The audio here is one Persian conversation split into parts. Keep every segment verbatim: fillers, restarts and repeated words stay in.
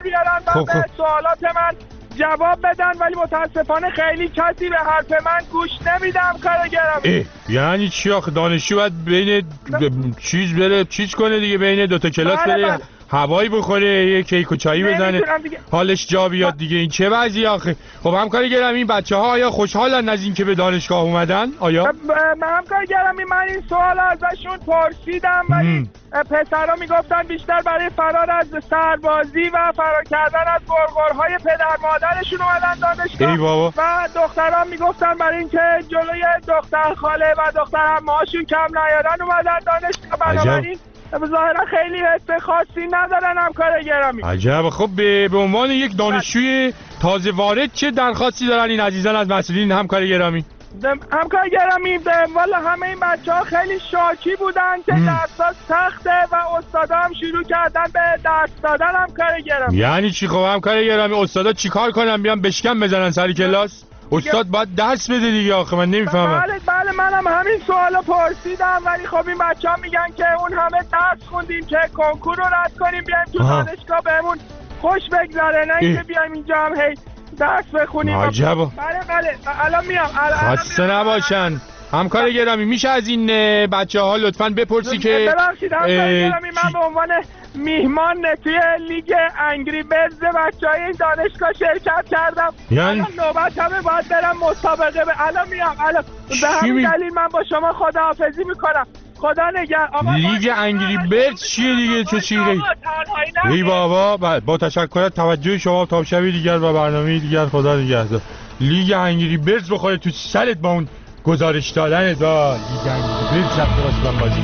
بیارن و به سوالات من جواب بدن، ولی متاسفانه خیلی کسی به حرف من گوش نمیدم. کار گرامی یعنی چی آخه؟ دانشجو باید بین ب... چیز بره چیز کنه دیگه، بین دوتا کلاس بله بره بله. هوایی بخوره، یه کیک و چایی بزنه حالش جا بیاد دیگه. این چه وضعی آخه؟ خب همکار گرامی این بچه ها آیا خوشحالن از این که به دانشگاه اومدن؟ آیا؟ من همکار گرامی من این سوال ازشون پرسیدم، ولی پسرها میگفتن بیشتر برای فرار از سربازی و فرار کردن از غرغرهای پدر مادرشون اومدن دانشگاه. ای بابا. و دخترها میگفتن برای اینکه جلوی دختر خاله و دختر عمه‌هاشون کم نیارن اومدن دانشگاه. بنابراین ظاهرا خیلی حس خاصی ندارن همکار گرامی. عجب. خب به به عنوان یک دانشجوی تازه وارد چه درخواستی دارن این عزیزان از مسئولین همکار گرامی؟ همکار گرامی والا همه این بچه ها خیلی شاکی بودن که درس‌ها سخته و استادا هم شروع کردن به درس دادن همکار گرامی. یعنی چی؟ خب همکار گرامی استادا چیکار کنن؟ بیان بشکن بزنن سر کلاس؟ استاد باید درس بده دیگه آخه، من نمیفهمم. بله بله منم همین سوالو پرسیدم، ولی خب این بچه‌ها میگن که اون همه درس خوندیم که کنکور رو رد کنیم بیایم تو دانشگاه بهمون خوش بگذره، نه اینکه بیایم اینجا هم هی درس بخونیم. عجب. بله بله الان میام. خسته نباشن همکار گرامی. میشه از این بچه ها لطفاً بپرسی که ببخشید همکار گرامی من به عنوان میهمان توی لیگ انگری برز بچه‌های این دانشگاه شرکت کردم. یعنی نوبت همه باید برم مسابقه. به الان میام. الان به همین دلیل من با شما خداحافظی میکنم. خدا نگهدار. لیگ انگری برز چیه دیگه؟ چه چیزی؟ ای بابا. با تشکر توجه شما تا شبی دیگر و برنامه دیگر. خدا نگهدار. لیگ انگری برز بخوره تو سرت با اون گزارش دادن دا لیگ انگری برز رفته باشه من بازی.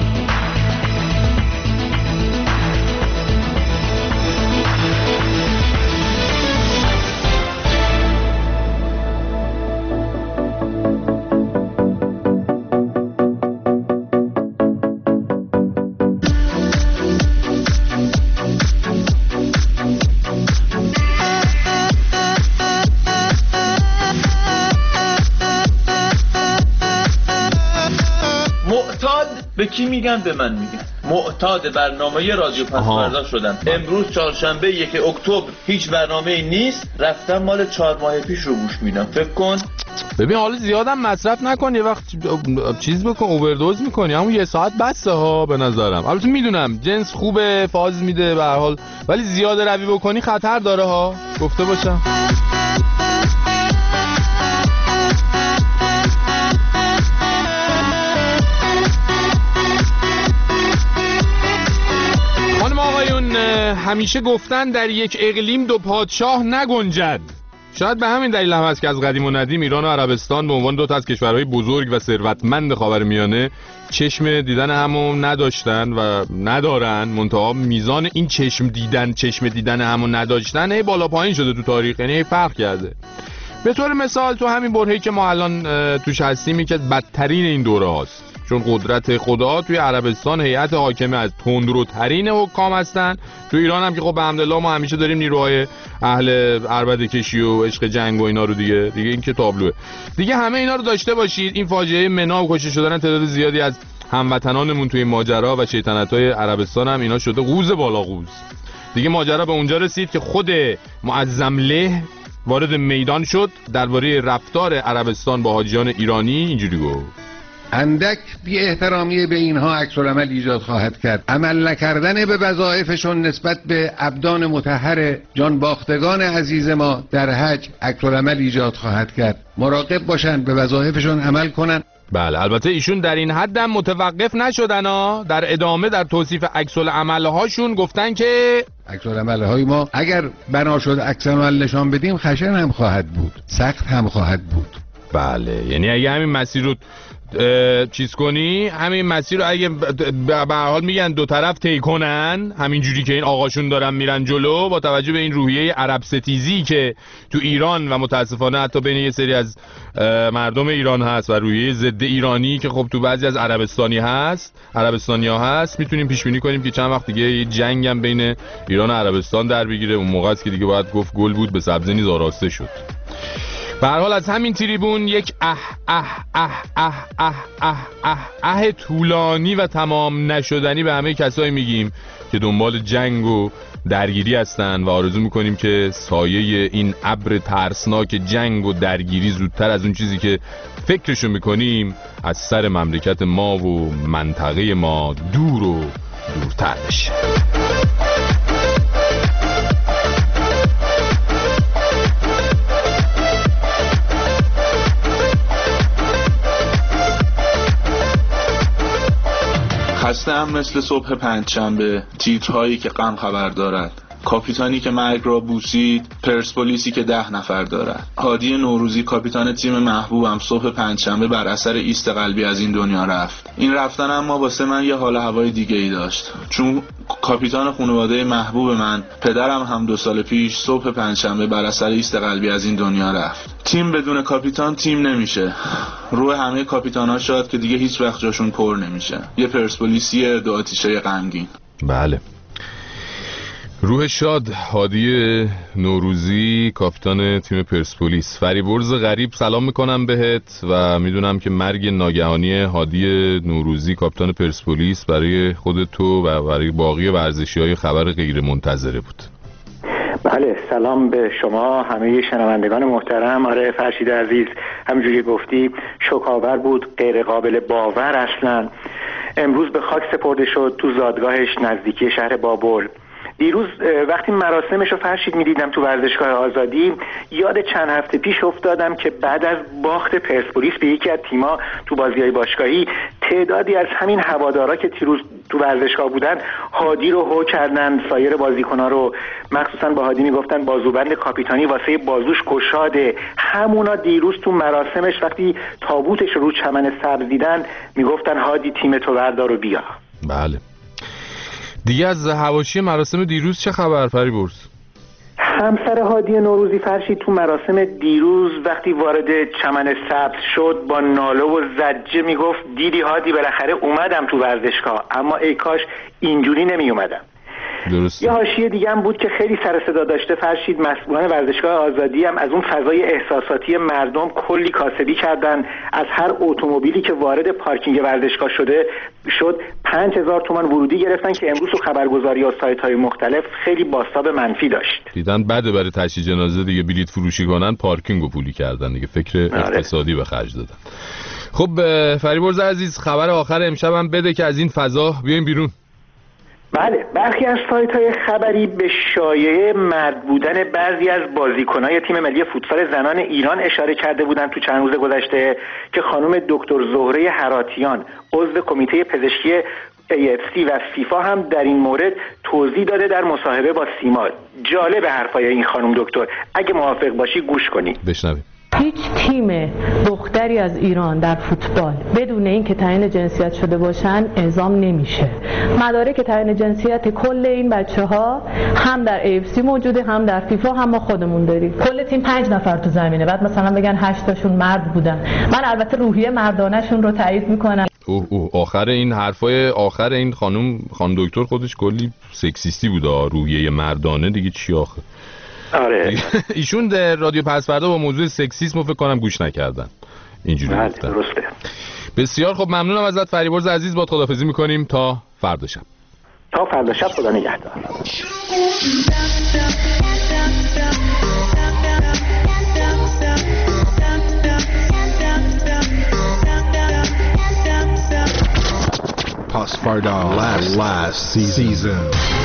به کی میگن؟ به من میگن. معتاد برنامه رادیو پس‌فردا شدم. امروز چهارشنبه یک اکتبر هیچ برنامه‌ای نیست، رفتم مال چهار ماه پیش رو گوش میدم. فکر کن. ببین حالا زیادم مصرف نکن، یه وقت چیز بکن، اووردوز میکنی. همون یه ساعت بسه ها به نظرم. البته میدونم جنس خوبه، فاز میده به هر حال، ولی زیاده روی بکنی خطر داره ها، گفته باشم. همیشه گفتن در یک اقلیم دو پادشاه نگنجد. شاید به همین دلیل هم هست که از قدیم و ندیم ایران و عربستان به عنوان دو تا از کشورهای بزرگ و ثروتمند خاورمیانه چشم دیدن همون نداشتن و ندارن. منتها میزان این چشم دیدن چشم دیدن همون نداشتن هی بالا پایین شده تو تاریخ، یعنی هی فرق کرده. به طور مثال تو همین برهه‌ای که ما الان توش هستیم یکی از بدترین این دوره هاست، چون قدرت خدا توی عربستان هیئت حاکمه از تندروترین حکام هستن. تو ایران هم که خب الحمدلله ما همیشه داریم نیروهای اهل عربده کشی و عشق جنگ و اینا رو دیگه دیگه این که تابلوه دیگه. همه اینا رو داشته باشید. این فاجعه منا و کشته شدن تعداد زیادی از هموطنانمون توی ماجرا و شیطنت‌های عربستان هم اینا شده قوز بالا قوز دیگه. ماجرا به اونجا رسید که خود معظم له وارد میدان شد درباره رفتار عربستان با حاجیان ایرانی. اینجوری گفت: اندک بی احترامی به اینها عکس‌العمل ایجاد خواهد کرد. عمل نکردن به وظایفشون نسبت به ابدان مطهر جان باختگان عزیز ما در حج عکس‌العمل ایجاد خواهد کرد. مراقب باشن، به وظایفشون عمل کنن. بله البته ایشون در این حد هم متوقف نشدن ها. در ادامه در توصیف عکس‌العمل هاشون گفتن که عکس‌العمل های ما اگر بنا شد عکس‌العمل نشان بدیم خشن هم خواهد بود، سخت هم خواهد بود. بله یعنی اگه همین مسیر رو چیز کنی، همین مسیر رو اگه به هر حال میگن دو طرف طی کنن همین جوری که این آقاشون دارن میرن جلو، با توجه به این روحیه عرب ستیزی که تو ایران و متاسفانه حتی بین یه سری از مردم ایران هست و روحیه ضد ایرانی که خب تو بعضی از عربستانی هست عربستانیا هست، میتونیم پیش بینی کنیم که چند وقت دیگه یه جنگ هم بین ایران و عربستان در بگیره. اون موقع است که دیگه باید گفت گل بود به سبزه نیز آراسته شد. به هر حال از همین تریبون یک اه اه اه اه اه اه اه اه طولانی و تمام نشدنی به همه کسایی میگیم که دنبال جنگ و درگیری هستن و آرزو میکنیم که سایه این ابر ترسناک جنگ و درگیری زودتر از اون چیزی که فکرشو میکنیم از سر مملکت ما و منطقه ما دور و دورتر بشه. خسته هم مثل صبح پنجشنبه، تیترهایی که غم خبر دارد، کاپیتانی که مرگ را بوسید، پرسپولیسی که ده نفر دارد. هادی نوروزی کاپیتان تیم محبوبم صبح پنجشنبه بر اثر ایست قلبی از این دنیا رفت. این رفتن اما واسه من یه حال هوای دیگه ای داشت، چون کاپیتان خانواده محبوب من، پدرم هم دو سال پیش صبح پنجشنبه بر اثر ایست قلبی از این دنیا رفت. تیم بدون کاپیتان تیم نمیشه. روح همه کاپیتان‌ها شاد که دیگه هیچ وقت جاشون پر نمیشه. یه پرسپولیسی دو آتیشه غمگین. بله. روح شاد هادی نوروزی کاپیتان تیم پرسپولیس. فریبرز غریب سلام میکنم بهت و میدونم که مرگ ناگهانی هادی نوروزی کاپیتان پرسپولیس برای خود تو و برای باقی ورزشی‌های خبر غیر منتظره بود. بله، سلام به شما همه شنوندگان محترم. آره فرشید عزیز، همونجوری گفتی شوک‌آور بود، غیر قابل باور اصلا. امروز به خاک سپرده شد تو زادگاهش نزدیکی شهر بابل. دیروز وقتی مراسمش رو فرشید میدیدم تو ورزشگاه آزادی، یاد چند هفته پیش افتادم که بعد از باخت پرسپولیس به یکی از تیما تو بازی‌های باشگاهی، تعدادی از همین هوادارا که دیروز تو ورزشگاه بودن هادی رو هو کردن، سایر بازیکن‌ها رو، مخصوصا با هادی میگفتن بازوبند کاپیتانی واسه بازوش گشاده. همونا دیروز تو مراسمش وقتی تابوتش رو چمن سبز دیدن میگفتن هادی تیم تو بردار و بیا. بله. دیگه از حواشی مراسم دیروز چه خبر فریبرز؟ همسر هادی نوروزی فرشید تو مراسم دیروز وقتی وارد چمن سبز شد با ناله و زجه میگفت دیدی هادی بالاخره اومدم تو ورزشگاه، اما ای کاش اینجوری نمی اومدم. درسته. یه حاشیه دیگه هم بود که خیلی سر صدا داشته فرشید، مسئولان ورزشگاه آزادی هم از اون فضای احساساتی مردم کلی کاسبی کردن. از هر اتومبیلی که وارد پارکینگ ورزشگاه شده شد پنج هزار تومان ورودی گرفتن که امروز تو خبرگزاری و سایت‌های مختلف خیلی بازتاب منفی داشت. دیدن بده برای تشییع جنازه دیگه بلیط فروشی کنن، پارکینگو پولی کردن دیگه، فکر اقتصادی به خرج دادن. خب فریبرز عزیز، خبر آخر امشبم بده که از این فضا بیایم بیرون. بله، برخی از سایت‌های خبری به شایعه مرد بودن بعضی از بازیکن‌های تیم ملی فوتسال زنان ایران اشاره کرده بودند تو چند روز گذشته که خانم دکتر زهره هراتیان، عضو کمیته پزشکی ای اف سی و فیفا هم در این مورد توضیح داده در مصاحبه با سیما. جالب حرفای این خانم دکتر، اگه موافق باشی گوش کنید. بشنوید. هیچ تیم دختری از ایران در فوتبال بدون اینکه تعیین جنسیت شده باشن اعزام نمیشه. مدارک تعیین جنسیت کل این بچه‌ها هم در ای اف سی موجوده، هم در فیفا، هم ما خودمون داریم. کل تیم پنج نفر تو زمینه، بعد مثلا بگن هشت تاشون مرد بودن. من البته روحیه مردانه‌شون رو تایید میکنم. اوه اوه آخر این حرفای آخر این خانم خانم دکتر خودش کلی سکسیستی بود. روحیه مردانه دیگه چی آخه؟ آره ایشون در رادیو پسوردا با موضوع سکسیسم فکر کنم گوش نکردن، اینجوری گفتن. درسته. بسیار خب، ممنونم ازت فریبرز عزیز. با خداحافظی میکنیم تا فردا شب. تا فردا شب، خدا نگهدار. Pasparda last last season.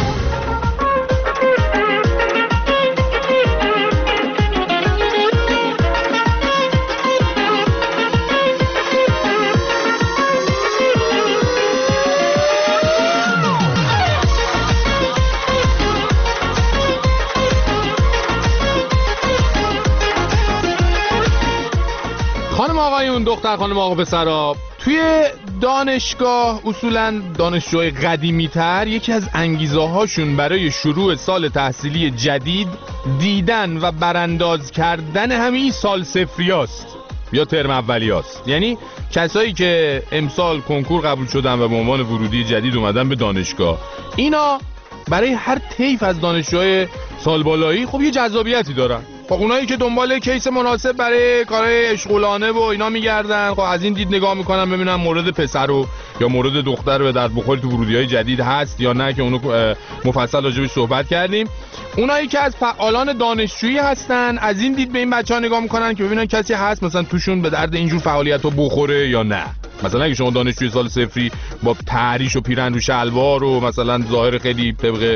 خانم آقایون، دختر خانم آقا پسرا، توی دانشگاه اصولاً دانشجوهای قدیمی تر یکی از انگیزه هاشون برای شروع سال تحصیلی جدید دیدن و برانداز کردن همین سال صفریاست یا ترم اولیاست. یعنی کسایی که امسال کنکور قبول شدن و به عنوان ورودی جدید اومدن به دانشگاه، اینا برای هر طیف از دانشجوهای سال بالایی خب یه جذابیتی دارن. خب اونایی که دنبال کیس مناسب برای کارهای اشغولانه و اینا میگردن، خب از این دید نگاه میکنن ببینن مورد پسر رو یا مورد دختر به درد بخور تو ورودی‌های جدید هست یا نه، که اونو مفصل راجعش صحبت کردیم. اونایی که از فعالان دانشجویی هستن از این دید به این بچه‌ها نگاه میکنن که ببینن کسی هست مثلا توشون به درد اینجور فعالیت‌ها بخوره یا نه. مثلا اگه شما دانشجوی سال صفری با تحریش و پیرن رو شلوار و مثلا ظاهر خیلی طبق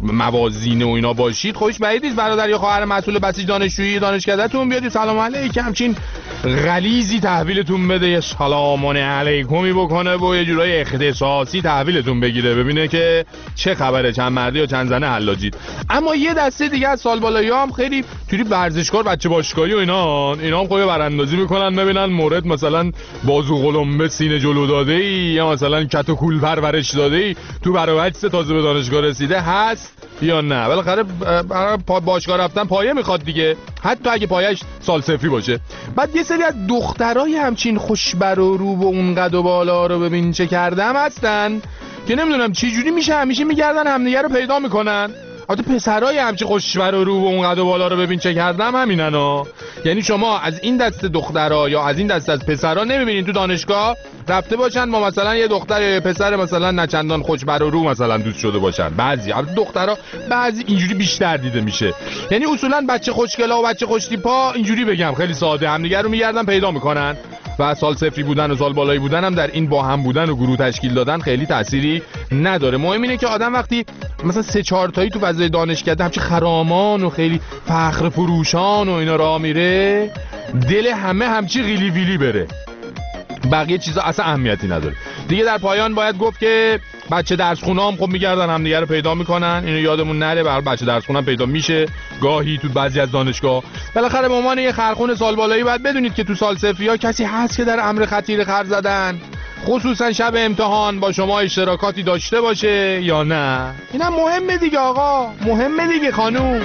موازین و اینا باشید، خودش بعید نیست برادر یا خواهر مسئول بسیج دانشجویی دانشکده‌تون بیاد سلام علیکم همچین غلیظی تحویلتون بده، یه سلام علیکمی بکنه و یه جورای اختصاصی تحویلتون بگیره، ببینه که چه خبره، چند مرده یا چند زنه حلاجید. اما یه دسته دیگه از سال بالایی‌ها هم خیلی توی ورزشکار بچه باشگاهی و اینا اینا هم خود براندازی میکنن ببینن مورد مثلا بازو قلمبه سینه جلو داده ای یا مثلا کت و کول پرورش داده ای تو برای سه تازه به دانشگاه رسیده هست یا نه. بالاخره برای باشگاه رفتن پایه میخواد دیگه، حتی اگه پایه‌اش سال صفری باشه. بعد یه سری از دخترای همچین خوشبر و رو و اون قد و بالا رو ببین چه کردم هستن که نمیدونم چه جوری میشه همیشه میگردن همدیگه رو پیدا میکنن. البته پسرای همچی خوشبر و رو و اون قد و بالا رو ببین چه کردم همینن ها. یعنی شما از این دست دخترها یا از این دست از پسرها نمیبینین تو دانشگاه رفته باشن با مثلا یه دختر یا پسر مثلا نچندان خوشبر و رو مثلا دوست شده باشن. بعضی البته دخترها بعضی اینجوری بیشتر دیده میشه. یعنی اصولا بچه خوشگلا و بچه خوشتیپا اینجوری بگم خیلی ساده همدیگه رو میگردن پیدا میکنن و سال صفری بودن و سال بالایی بودن هم در این با هم بودن و گروه تشکیل دادن خیلی تأثیری نداره. مهم اینه که آدم وقتی مثلا سه چهار تایی تو فضای دانشکده همچین خرامان و خیلی فخر فروشان و اینا راه میره، دل همه همچی غیلی ویلی بره، بقیه چیزا اصلا اهمیتی نداره دیگه. در پایان باید گفت که بچه درس خونه هم خب میگردن همدیگه رو پیدا میکنن، اینو یادمون نره. برای بچه درس خونه هم پیدا میشه گاهی تو بعضی از دانشگاه. بالاخره به عنوان یه خرخون سال بالایی باید بدونید که تو سال صفری ها کسی هست که در امر خطیر خر زدن، خصوصا شب امتحان با شما اشتراکاتی داشته باشه یا نه. اینم مهمه دیگه آقا، مهمه دیگه خانوم.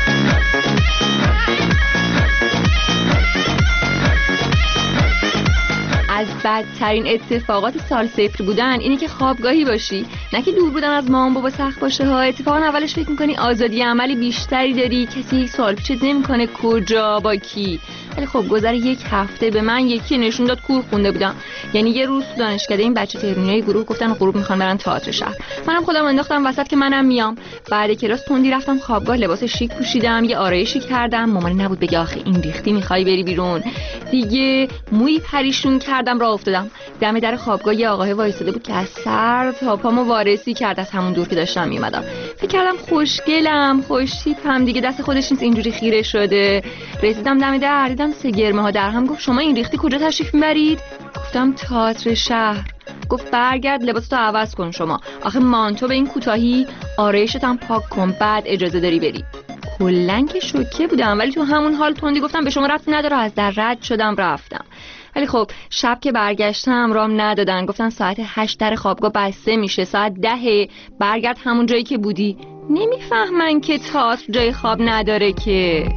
از بدترین اتفاقات سال صفر بودن اینه که خوابگاهی باشی، نه که دور بودن از مامان بابا سخت باشه ها. اتفاقا اولش فکر میکنی آزادی عملی بیشتری داری، کسی یک سوال پیشت نمیکنه کجا با کی. ولی خب گذر یک هفته به من یکی نشون داد کور خونده بودم. یعنی یه روز تو دانشکده این بچه تهرونیای گروه گفتن غروب میخوان برن تئاتر شهر، منم خودم انداختم وسط که منم میام. بعد کلاس تندی رفتم خوابگاه، لباس شیک پوشیدم، یه آرایشی کردم. مامان نبود بگه آخه این ریختی میخوای بری بیرون دیگه. موی پریشون کردم راه افتادم. دم در خوابگاه یه آقای وایساده بود که از سر تا پامو وارسی کرد از همون دور که داشتم میومدم. فکر کردم خوشگلم خوشتیپم دیگه، دست خودش نیست اینجوری خیره شده. رسیدم دم در دیدم سه گرمه ها در هم. گفت شما این ریختی کجا تشریف میبرید؟ گفتم تئاتر شهر. گفت برگرد لباستو عوض کن شما، آخه مانتو به این کوتاهی، آرایشت هم پاک کن بعد اجازه داری بری. کلن که شوکه بودم ولی تو همون حال تندی گفتم به شما ربطی نداره، از در رد شدم رفتم. ولی خب شب که برگشتم رام ندادن، گفتن ساعت هشت در خوابگاه بسته میشه، ساعت ده برگرد همون جایی که بودی. نمیفهمن که تئاتر جای خواب نداره که.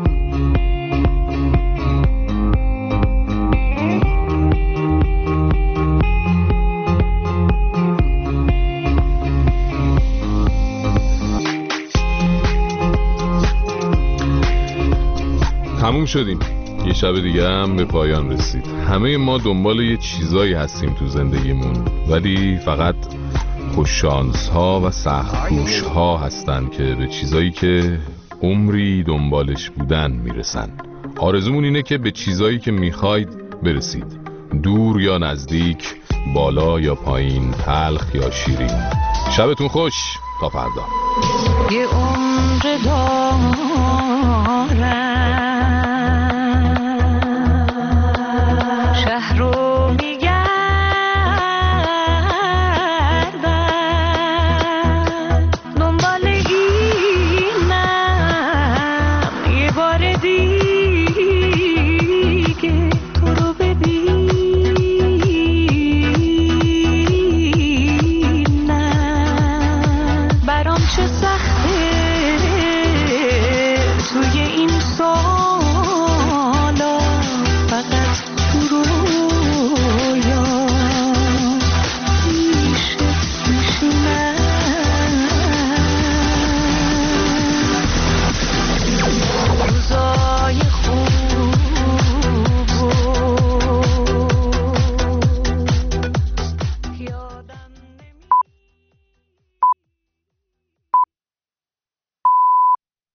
تموم شدیم. یه شب دیگه هم به پایان رسید. همه ما دنبال یه چیزایی هستیم تو زندگیمون، ولی فقط خوششانس ها و سخت کوش ها هستن که به چیزایی که عمری دنبالش بودن میرسن. آرزومون اینه که به چیزایی که میخواید برسید، دور یا نزدیک، بالا یا پایین، تلخ یا شیرین. شبتون خوش، تا فردا. یه عمر دار